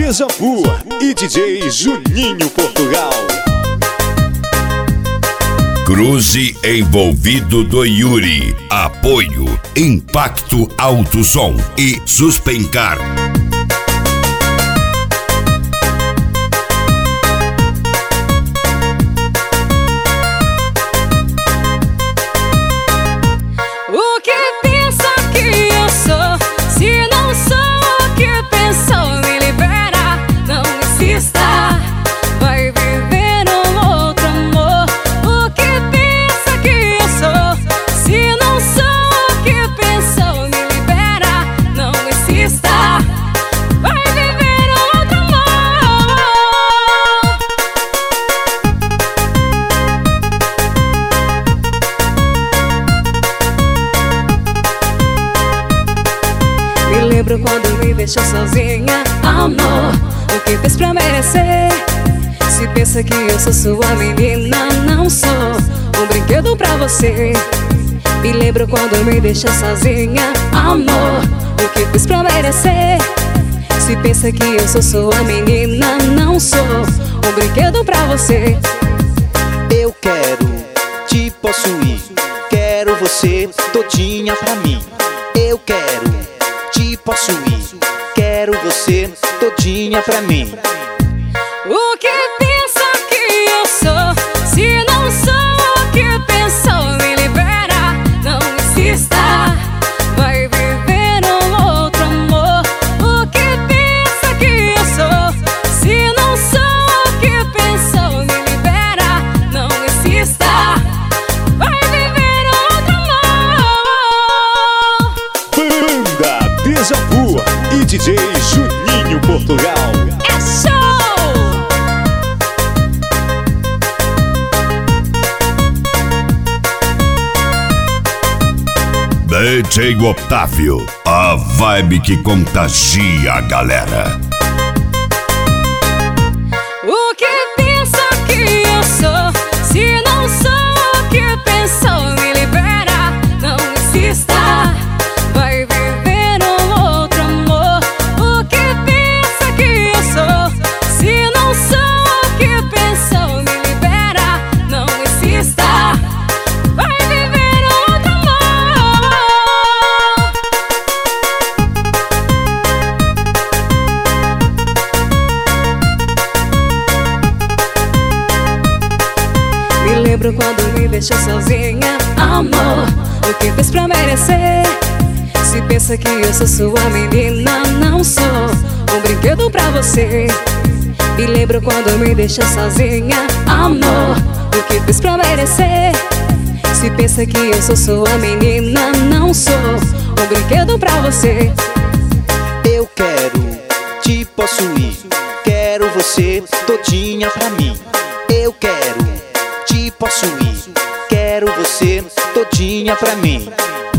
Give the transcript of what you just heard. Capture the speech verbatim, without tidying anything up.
Dejavu e D J Juninho Portugal. Cruze envolvido do Yuri. Apoio Impacto Alto Som e Suspencar. O que pensa que eu sou? Se não sou o que pensou, me libera, não insista. Vai viver um outro amor. O que pensa que eu sou? Se não sou o que pensou, me libera, não insista. Vai viver um outro amor. Me lembro quando me deixou sozinha, amor. O que fez pra merecer? Se pensa que eu sou sua menina, não sou um brinquedo pra você. Me lembro quando me deixou sozinha, amor. O que fez pra merecer? Se pensa que eu sou sua menina, não sou um brinquedo pra você. Eu quero te possuir, quero você todinha pra mim. Eu quero te possuir, quero você todinha pra mim. O que pensa que eu sou? Se não sou o que pensou, me libera, não insista. Vai viver um outro amor. O que pensa que eu sou? Se não sou o que pensou, me libera, não insista. Vai viver outro amor. Banda Dejavu e D J Juninho Portugal. É show! D J Otávio, a vibe que contagia a galera. O que pensa que eu sou? Se não sou o que pensou, me libera, não insista. Vai viver um outro amor. O que pensa que eu sou? Se não sou o que pensou, me libera, não insista. Vai viver outro amor. Me lembro quando me deixou sozinha, amor. O que fez pra merecer? Se pensa que eu sou sua menina, não sou um brinquedo pra você. Me lembro quando me deixou sozinha, amor. O que fez pra merecer? Se pensa que eu sou sua menina, não sou um brinquedo pra você. Eu quero te possuir, quero você todinha pra mim. Eu quero te possuir, quero você todinha pra mim.